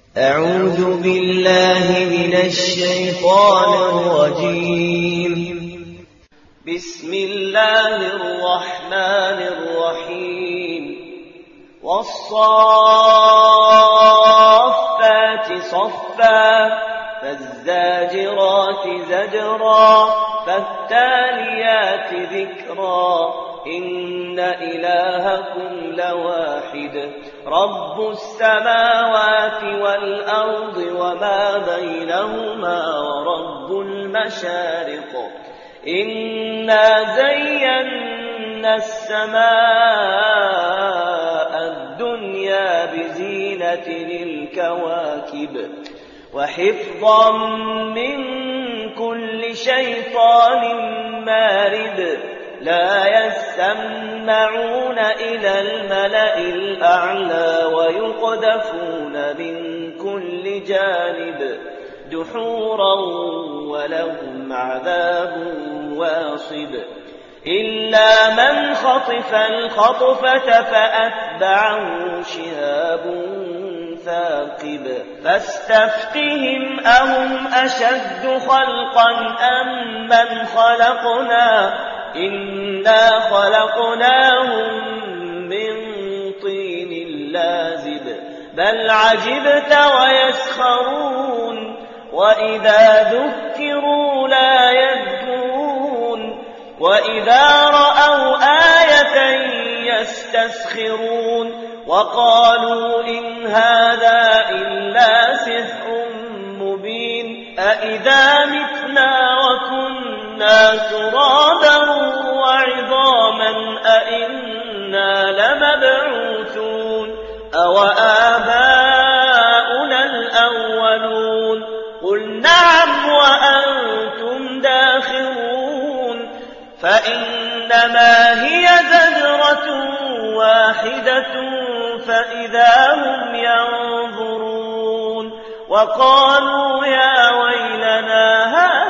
أعوذ بالله من الشيطان الرجيم. بسم الله الرحمن الرحيم. والصافات صفا فالزاجرات زجرا فالتاليات ذكرا إن إلهكم لواحد رب السماوات والأرض وما بينهما ورب المشارق إنا زينا السماء الدنيا بزينة للكواكب وحفظا من كل شيطان مارد لا يستمعون إلى الملأ الأعلى ويقذفون من كل جانب دحورا ولهم عذاب واصب إلا من خطف الخطفة فأتبعه شهاب ثاقب فاستفتهم أهم أشد خلقا أم من خلقنا إنا خلقناهم من طين لازب بل عجبت ويسخرون وإذا ذكروا لا يذكرون وإذا رأوا آية يستسخرون وقالوا إن هذا إلا سحر مبين أإذا متنا وكنا ترابا وعظاما أإنا لمبعوثون أوآباؤنا الأولون قل نعم وأنتم داخرون فإنما هي زجرة واحدة فإذا هم ينظرون وقالوا يا ويلنا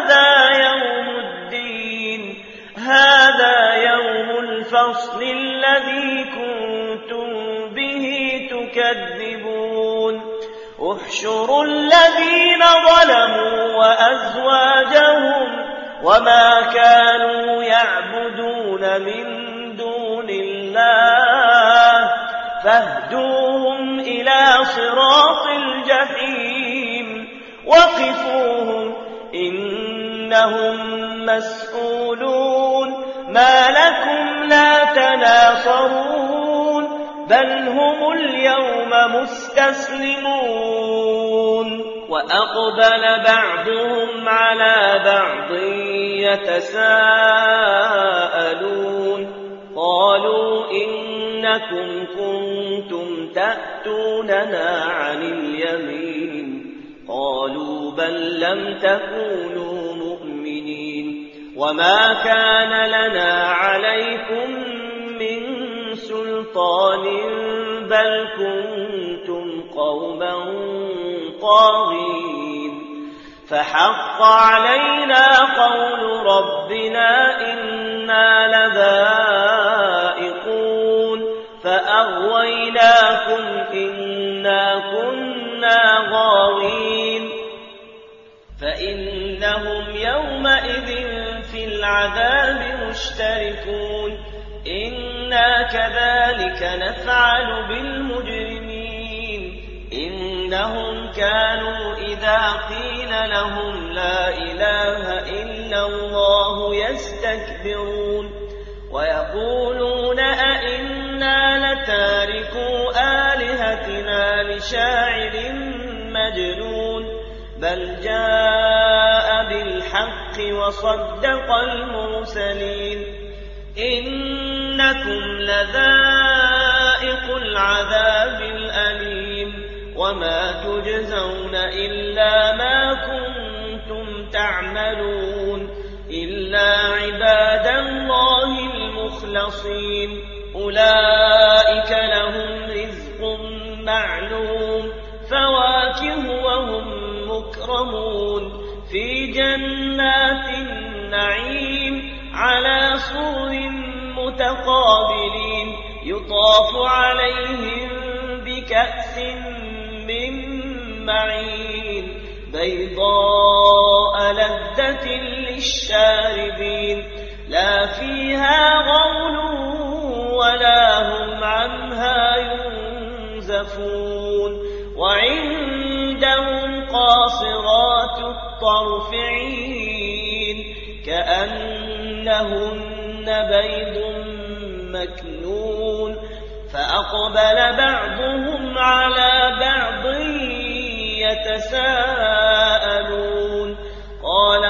هذا يوم الفصل الذي كنتم به تكذبون احشروا الذين ظلموا وأزواجهم وما كانوا يعبدون من دون الله فاهدوهم إلى صراط الجحيم وقفوهم إنهم مسؤولون ما لكم لا تناصرون بل هم اليوم مستسلمون وأقبل بعضهم على بعض يتساءلون قالوا إنكم كنتم تأتوننا عن اليمين قالوا بل لم تكونوا مؤمنين وما كان لنا عليكم من سلطان بل كنتم قوما طاغين فحق علينا قول ربنا إنا لذائقون فأغويناكم إنا كنا غاوين فإنهم يومئذ في العذاب مشتركون إنا كذلك نفعل بالمجرمين إنهم كانوا إذا قيل لهم لا إله إلا الله يستكبرون ويقولون أئنا لتاركو آلهتنا لشاعر مجنون بل جاء بالحق وصدق المرسلين إنكم لذائق العذاب الأليم وما تجزون إلا ما كنتم تعملون إلا عباد الله المخلصين أولئك لهم رزق معلوم فواكه وهم مكرمون في جنات النعيم على سرر متقابلين يطاف عليهم بكأس من معين بيضاء لذة للشاربين لا فيها غول ولا هم عنها ينزفون وعندهم قاصرات الطرف عين كأنهن بيض مكنون فأقبل بعضهم على بعض يتساءلون قال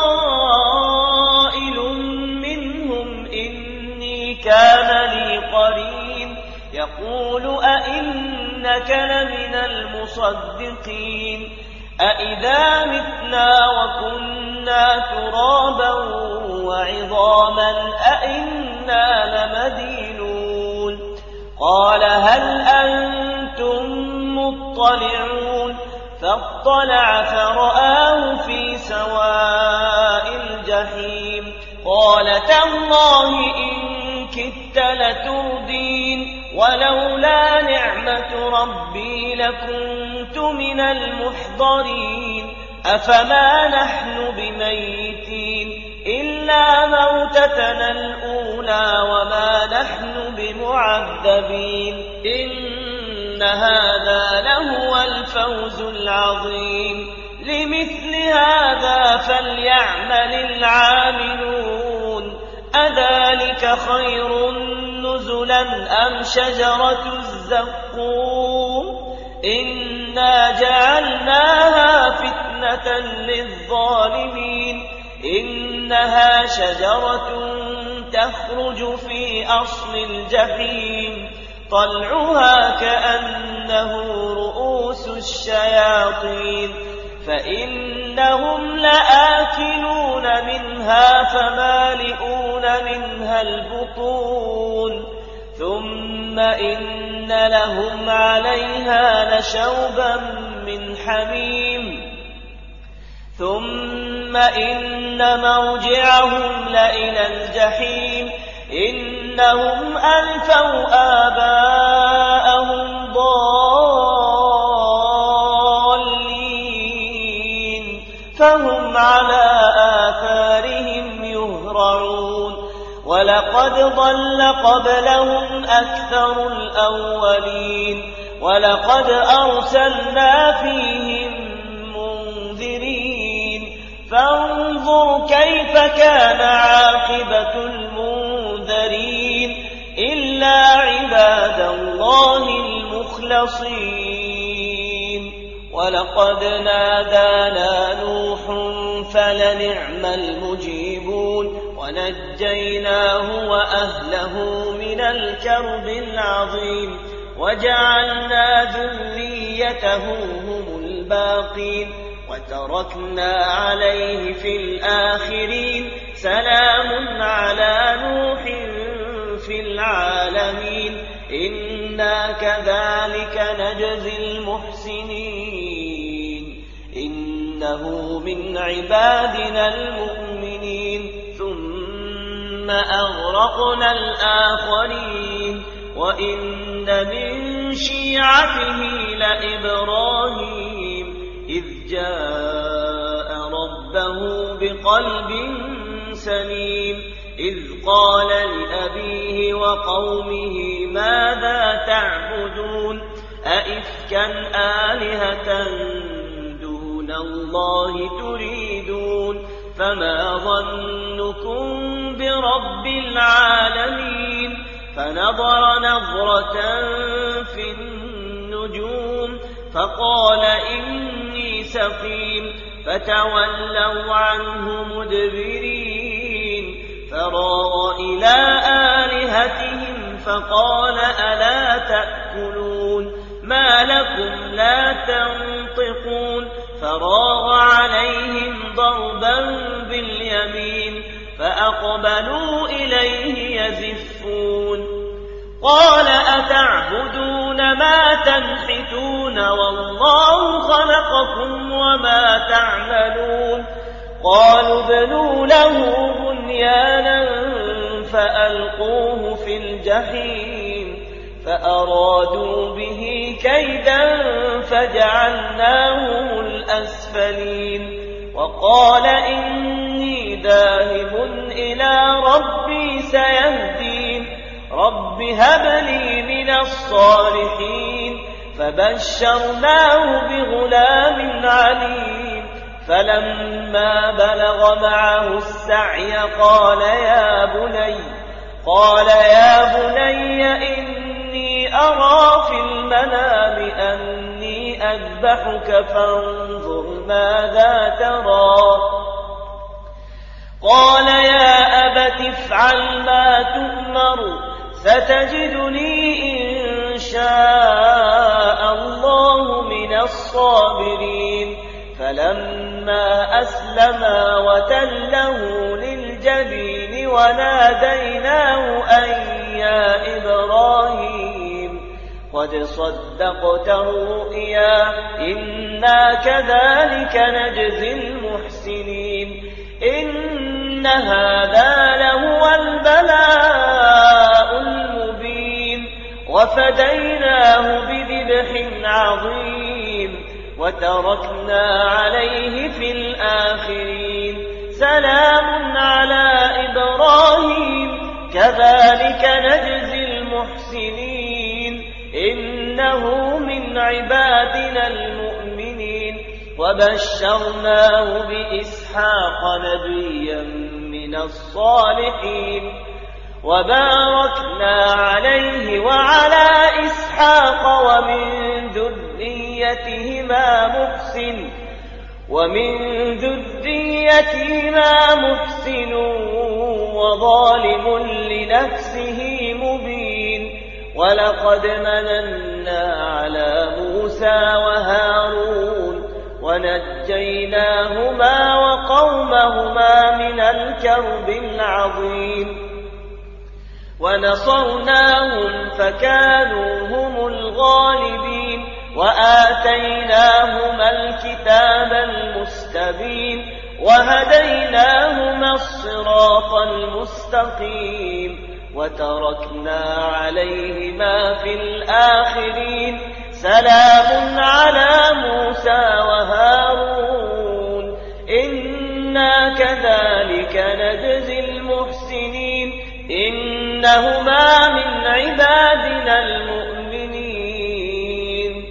قائل منهم إني كان لي قرين يقول أئنك لمن المصدقين أئذا متنا وكنا ترابا وعظاما أئنا لمدينون قال هل أنتم مطلعون فاطلع فرآه في سواء الجحيم قال تالله إن كدت لتردين ولولا نعمة ربي لكنت من المحضرين أفما نحن بميتين إلا موتتنا الأولى وما نحن بمعذبين إن هذا لهو الفوز العظيم لمثل هذا فليعمل العاملون أذلك خير نزلا أم شجرة الزقوم إنا جعلناها فتنة للظالمين إنها شجرة تخرج في أصل الجحيم طلعها كأنه رؤوس الشياطين فإنهم لآكلون منها فمالئون منها البطون ثم إن لهم عليها لشوبا من حميم ثم إن موجعهم لإلى الجحيم إنهم ألفوا آباءهم ضالين فهم على آثارهم يهرعون ولقد ضل قبلهم أكثر الأولين ولقد أرسلنا فيهم منذرين فانظر كيف كان عاقبة المنذرين إلا عباد الله المخلصين ولقد نادانا نوح فلنعم المجيبون ونجيناه وأهله من الكرب العظيم وجعلنا ذريته هم الباقين وتركنا عليه في الآخرين سلام على نوح في العالمين إنا كذلك نجزي المحسنين إنه من عبادنا المؤمنين ثم أغرقنا الآخرين وإن من شيعته لإبراهيم إذ جاء ربه بقلب سليم إذ قال لأبيه وقومه ماذا تعبدون أئفكا آلهة دون الله تريدون فما ظنكم برب العالمين فنظر نظرة في النجوم فقال إني سقيم فتولوا عنه مدبرين فراغ إلى آلهتهم فقال ألا تأكلون ما لكم لا تنطقون فراغ عليهم ضربا باليمين فأقبلوا إليه يزفون قال أتعبدون ما تنحتون والله خلقكم وما تعملون قالوا ابنوا له بنيانا فألقوه في الجحيم فأرادوا به كيدا فجعلناهم الأسفلين وقال إني ذاهب إلى ربي سيهدين رب هب لي من الصالحين فبشرناه بغلام عليم فلما بلغ معه السعي قال يا بني إني أرى في المنام أني أذبحك فانظر ماذا ترى قال يا أبت افعل ما تؤمر ستجدني إن شاء الله من الصابرين فلما أسلما وتله للجبين وناديناه أن يا إبراهيم قد صدقت الرؤيا إنا كذلك نجزي المحسنين إن هذا لهو البلاء المبين وفديناه بذبح عظيم وتركنا عليه في الآخرين سلام على إبراهيم كذلك نجزي المحسنين إنه من عبادنا المؤمنين وبشرناه بإسحاق نبيا من الصالحين وباركنا عليه وعلى إسحاق ومن ذريتهما محسن وظالم لنفسه مبين ولقد مننا على موسى وهارون ونجيناهما وقومهما من الكرب العظيم ونصرناهم فكانوا هم الغالبين وآتيناهما الكتاب المستبين وهديناهما الصراط المستقيم وتركنا عليهما في الآخرين سلام على موسى وهارون إنا كذلك نجزي المحسنين إنهما من عبادنا المؤمنين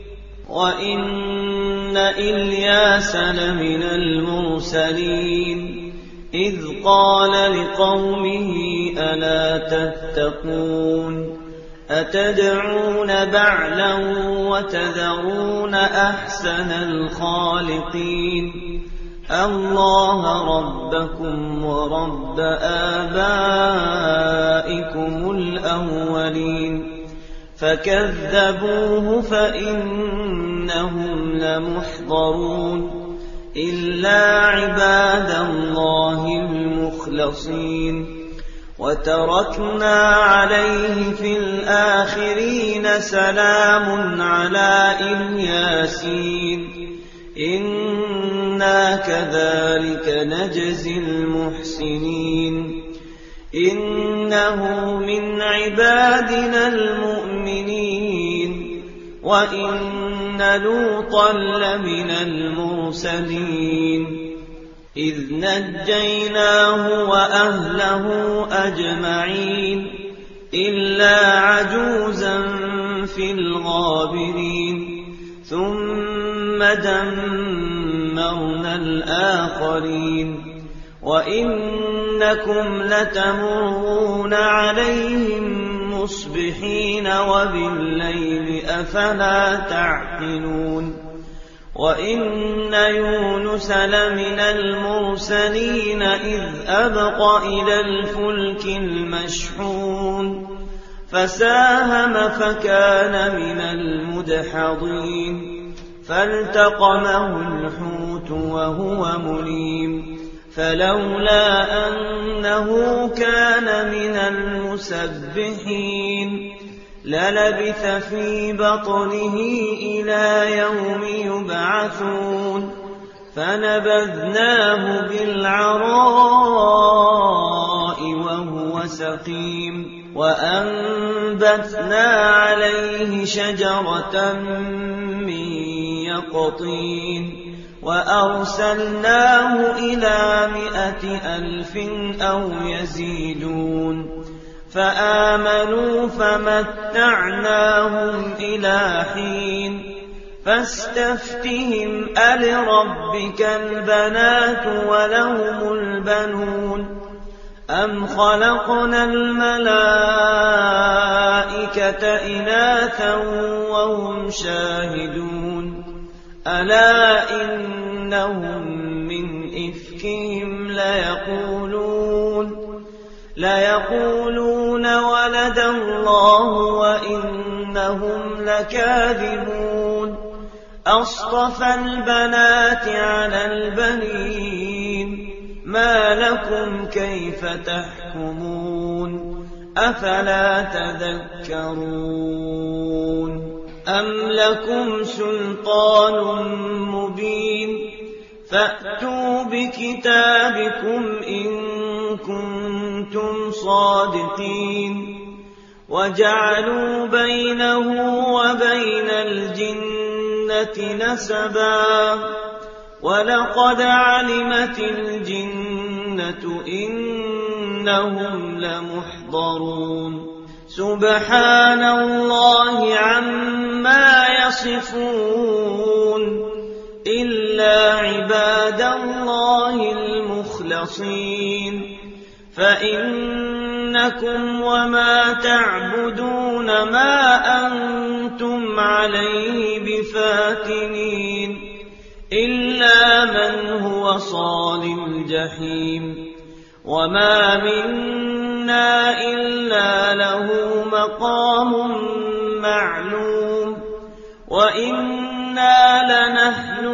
وإن إلياس لمن المرسلين إذ قال لقومه ألا تتقون أتدعون بعلا وتذرون أحسن الخالقين الله ربكم ورب آبائكم الأولين فكذبوه فإنهم لمحضرون إلا عباد الله المخلصين وتركنا عليه في الآخرين سلام على الياسين إنا كذلك نجزي المحسنين إنه من عبادنا المؤمنين وإن لوطا لمن المرسلين إذ نجيناه وأهله أجمعين إلا عجوزا في الغابرين ثم دمرنا الآخرين وإنكم لتمرون عليهم مصبحين وبالليل أفلا تعقلون وإن يونس لمن المرسلين إذ أبق إلى الفلك المشحون فساهم فكان من المدحضين فالتقمه الحوت وهو مليم فلولا أنه كان من المسبحين للبث في بطنه إلى يوم يبعثون فنبذناه بالعراء وهو سقيم وأنبتنا عليه شجرة من يقطين وأرسلناه إلى 100,000 أو يزيدون فآمنوا فمتعناهم إلى حين فاستفتهم ألربك البنات ولهم البنون أم خلقنا الملائكة إناثا وهم شاهدون ألا إنهم من إفكهم ليقولون ولد الله وإنهم لكاذبون أصطفى البنات على البنين ما لكم كيف تحكمون أفلا تذكرون أم لكم سلطان مبين فأتوا بكتابكم إن كنتم صادقين وجعلوا بينه وبين الجنة نسبا ولقد علمت الجنة إنهم لمحضرون سبحان الله عما يصفون إلا عباد الله المخلصين فإنكم وما تعبدون ما أنتم عليه بفاتنين إلا من هو صال الجحيم وما منا إلا له مقام معلوم وإنا لنحن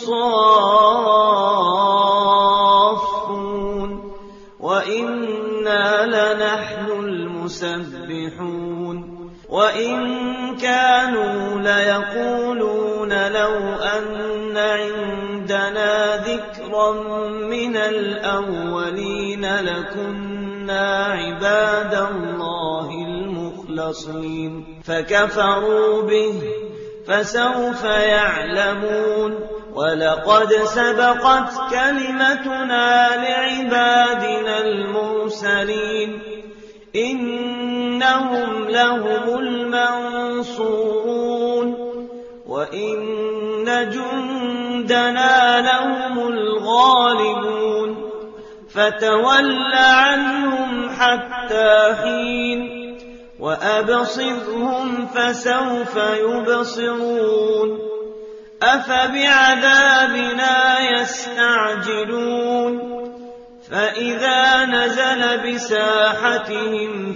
الصافون وإنا لنحن المسبحون وإن كانوا ليقولون لو أن عندنا ذكرا من الأولين لكنا عباد الله المخلصين فكفروا به فسوف يعلمون ولقد سبقت كلمتنا لعبادنا المرسلين إنهم لهم المنصورون وإن جندنا لهم الغالبون فتول عنهم حتى حين وأبصرهم فسوف يبصرون أفبعذابنا يستعجلون فإذا نزل بساحتهم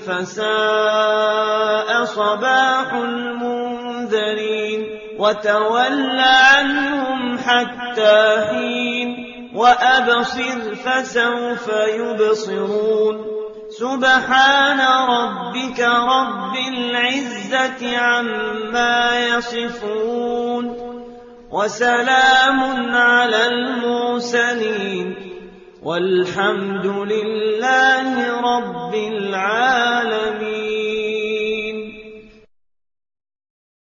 فساء صباح المنذرين وتول عنهم حتى حين وأبصر فسوف يبصرون سبحان ربك رب العزة عما يصفون وسلام على المرسلين والحمد لله رب العالمين.